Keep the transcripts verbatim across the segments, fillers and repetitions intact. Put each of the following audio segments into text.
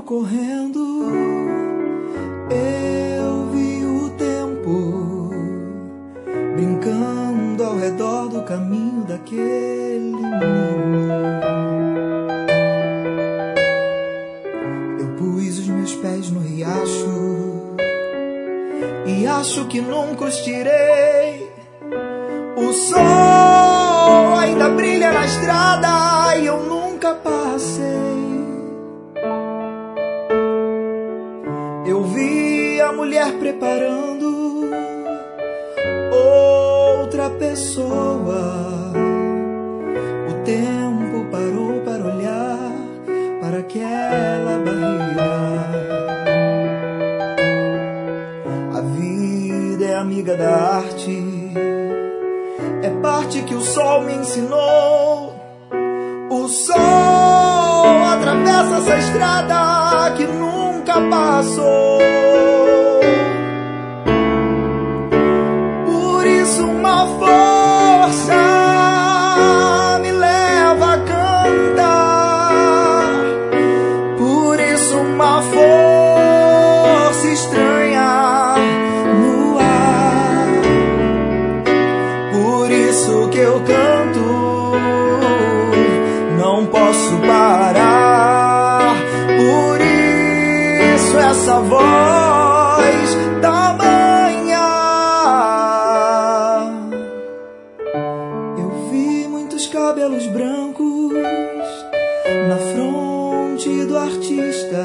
correndo, eu vi o tempo brincando ao redor do caminho daquele menino. Eu pus os meus pés no riacho e acho que nunca os tirei. O sol ainda brilha na estrada e eu nunca passei. Eu vi a mulher preparando outra pessoa. O tempo parou para olhar para aquela barreira. A vida é amiga da arte, é parte que o sol me ensinou. O sol atravessa essa estrada que nunca passou. Por isso uma força me leva a cantar. Por isso uma força estranha no ar. Por isso que eu canto, não posso parar. Por isso essa voz da manhã. Eu vi muitos cabelos brancos na fronte do artista.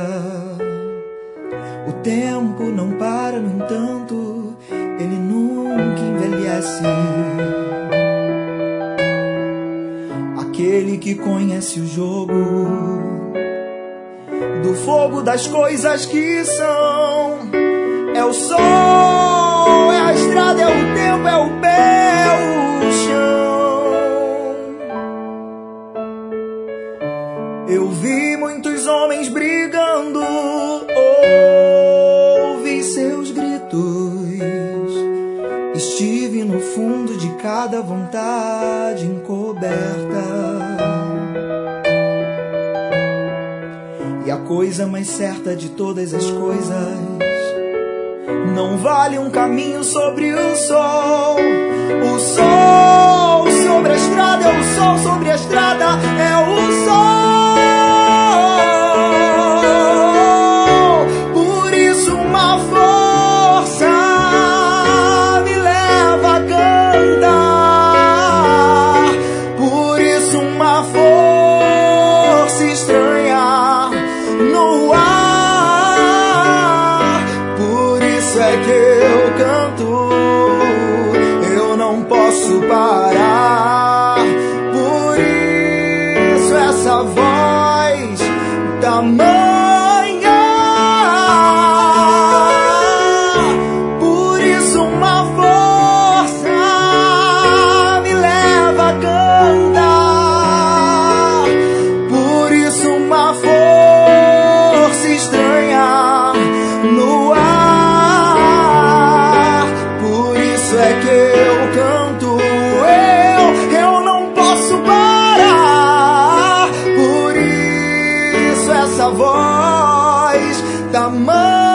O tempo não para, no entanto, ele nunca envelhece. Aquele que conhece o jogo do fogo das coisas que são. É o sol, é a estrada, é o tempo, é o pé, é o chão. Eu vi muitos homens brigando, ouvi seus gritos. Estive no fundo de cada vontade encoberta. E a coisa mais certa de todas as coisas, não vale um caminho sobre o sol. O sol sobre a estrada é o sol sobre a estrada, é o sol. Por isso uma força me leva a cantar. Por isso uma força estranha no ar. Por isso é que eu canto, eu não posso parar. Por isso essa voz da manhã. Por isso uma força me leva a cantar. Por isso uma força estranha no ar. Por isso é que eu canto, eu, eu não posso parar. Por isso essa voz da mãe.